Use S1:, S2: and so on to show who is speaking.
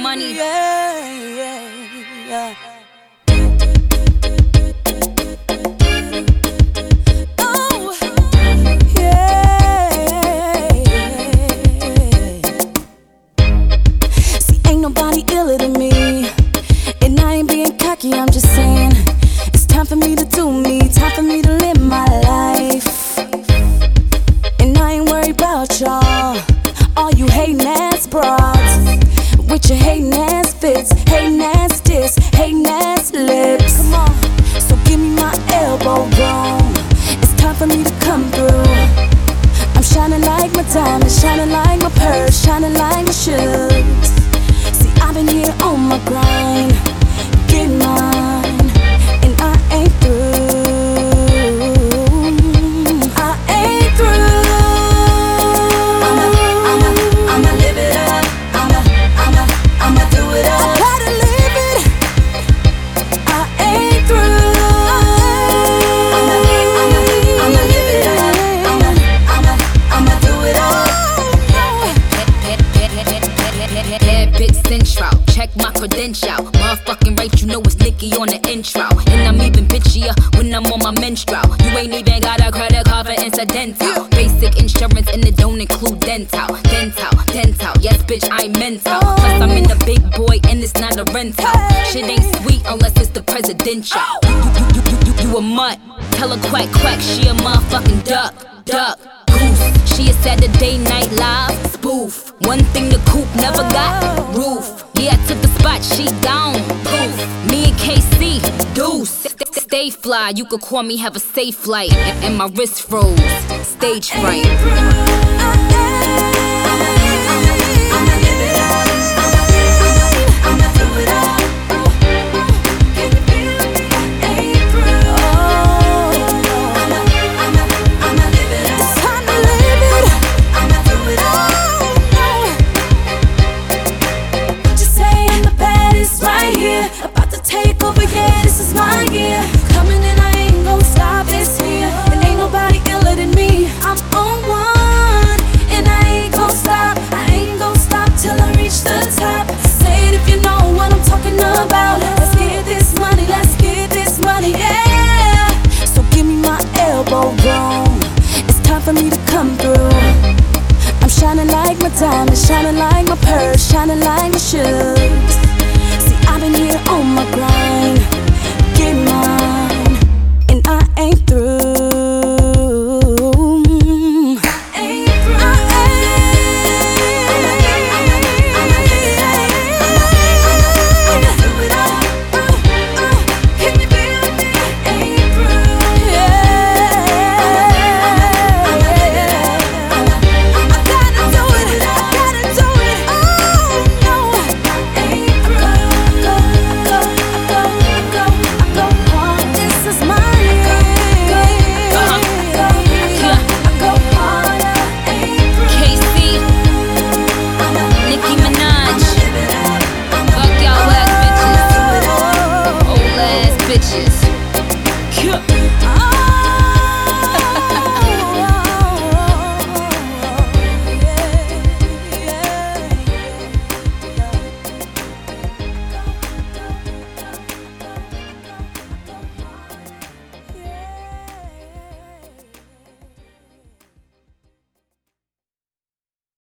S1: money.
S2: Yeah. Oh, yeah. See, ain't nobody iller than me, and I ain't being cocky, I'm just saying it's time for me to do me, time for me to live my life. And I ain't worried about y'all, all you hatin' ass broads, with your hatin' ass fits, hatin' ass diss, hatin' ass lips. Come on, so give me my elbow room, it's time for me to come through. I'm shining like my diamonds, shining like my purse, shining like my shoes. See, I've been here on my grind, getting mine, and I ain't through. I ain't through. I'ma live it up. I'ma do it up. I gotta live it. I ain't through. I'ma live it up. I'ma do it up.
S1: Bad bitch central, check my credential. Motherfucking right, you know it's Nicki on the intro. And I'm even bitchier when I'm on my menstrual. You ain't even got a credit card for incidental. Basic insurance and it don't include dental. Yes, bitch, I'm mental. Plus I'm in the big boy and it's not a rental. Shit ain't sweet unless it's the presidential. You a mutt, tell her quack, she a motherfucking duck. Goose, she a Saturday Night Live spoof. One thing the coupe never got, roof. Yeah, I took the spot, she gone, poof. Me and KC, deuce. Stay fly, you could call me, have a safe flight. And my wrist froze, stage fright.
S2: I'ma live it up. I'ma do it up. Can you feel me? I ain't through. I'ma live it up. It's time to live it. I'ma do it all. Just saying the baddest right here, about to take over. Yeah, this is my year. Coming in, I ain't gon' stop this here, and ain't nobody iller than me. I'm on one, and I ain't gon' stop. Till I reach the top. Say it if you know what I'm talking about. Let's get this money, yeah. So give me my elbow room, it's time for me to come through. I'm shining like my diamonds, shining like my purse, shining like my shoes. See, I've been here on my grind.